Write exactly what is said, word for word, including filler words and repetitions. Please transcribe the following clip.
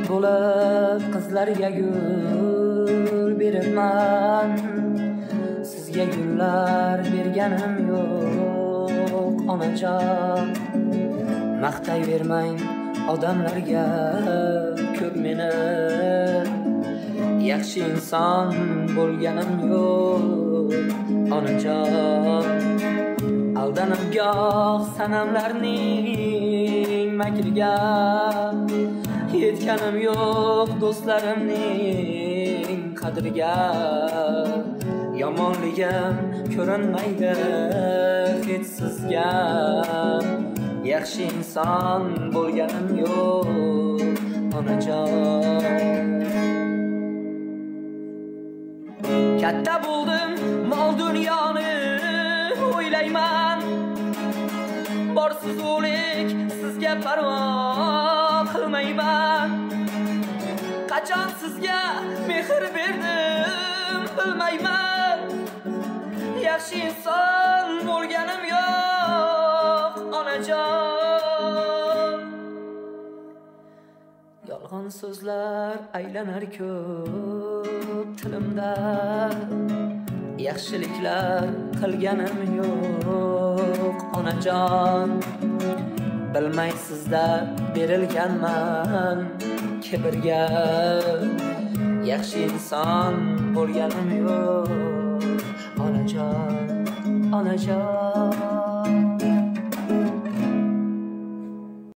bo'lib qizlarga gul beribman, sizga gullar berganim yo'q onajon. Maqtayvermang odamlarga ko'p meni, yaxshi inson bo'lganim yo'q onajon. Aldanib goh sanamlarning makriga, yetganim yo'q do'stlarimning qadriga. Yomonligim ko'rinmaydi hech sizga, yaxshi inson bo'lganim yo'q onajon. Katta bo'ldim, mol dunyoni o'ylayman, borsiz o'lik sizga parvo qilmayman. Qachon sizga mehr berdim bilmayman, yaxshi inson bo'lganim yo'q onajon. Yolg'on so'zlar aylanar ko'p tilimda, yaxshiliklar qilganim yo'q onajon. Bilmaysizda berilganman kibrga, yaxshi inson bo'lganim yo'q onajon, onajon.